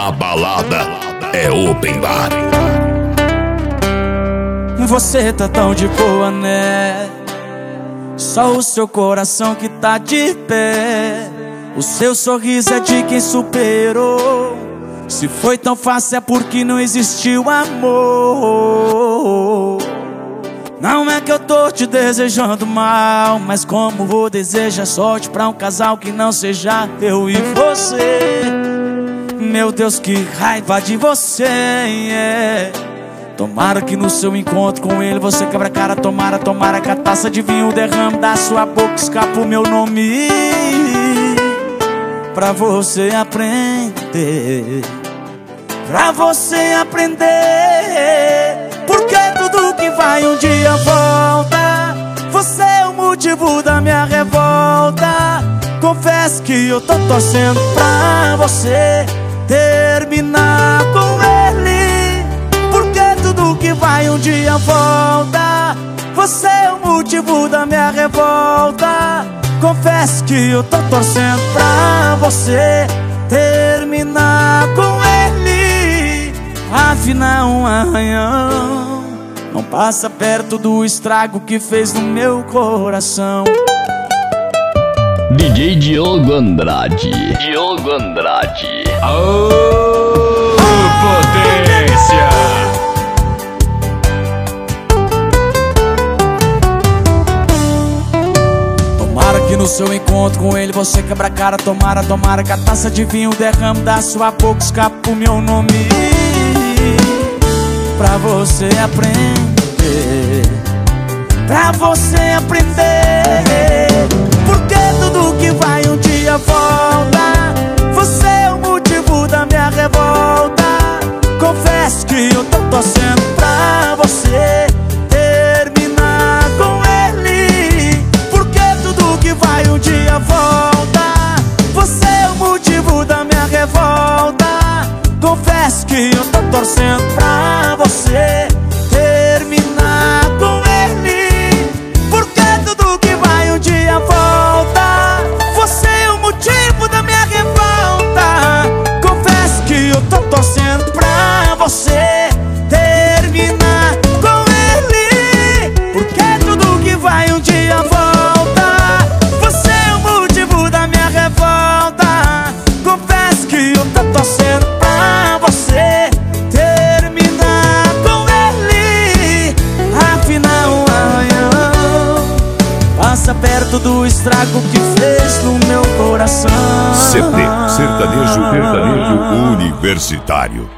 A balada é open bar. Você tá tão de boa, né? Só o seu coração que tá de pé. O seu sorriso é de quem superou. Se foi tão fácil é porque não existiu amor. Não é que eu tô te desejando mal, mas como vou desejar sorte pra um casal que não seja eu e você. Meu Deus, que raiva de você, yeah. Tomara que no seu encontro com ele você quebra a cara. Tomara que a taça de vinho derrame da sua boca, escapa o meu nome. Pra você aprender, pra você aprender. Porque tudo que vai um dia volta. Você é o motivo da minha revolta. Confesso que eu tô torcendo pra você terminar com ele. Porque tudo que vai um dia volta. Você é o motivo da minha revolta. Confesso que eu tô torcendo pra você terminar com ele. Afinal, um arranhão não passa perto do estrago que fez no meu coração. DJ Diogo Andrade. Diogo Andrade. Aô, potência! Tomara que no seu encontro com ele você quebra a cara. Tomara que a taça de vinho derrame da sua boca, escapa o meu nome. Pra você aprender, pra você aprender. Porque tudo que vai um dia volta. Você é o motivo da minha revolta. Confesso que eu tô torcendo pra você terminar com ele. Porque tudo que vai um dia volta. Você é o motivo da minha revolta. Confesso que eu tô torcendo pra você terminar com ele. Porque tudo que vai um dia volta. Você é o motivo da minha revolta. Confesso que eu tô torcendo pra você terminar com ele. Porque tudo que vai um dia volta. Você é o motivo da minha revolta. Confesso que eu tô torcendo pra você terminar com ele. Afinal, um arranhão passa perto do estrago que fez no meu coração. CD Sertanejo Universitário.